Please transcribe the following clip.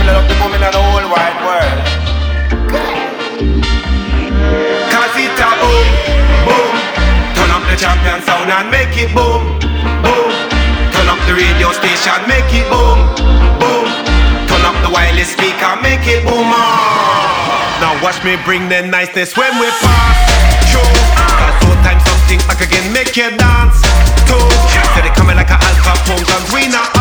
love the boom in the whole wide world. Cause it's a boom, boom. Turn up the champion sound and make it boom, boom. Turn up the radio station, make it boom, boom. Turn up the wireless speaker, make it boom. Now watch me bring the niceness when we pass through. Cause two times something back again, make you dance too. So they coming like a alpha punk and we not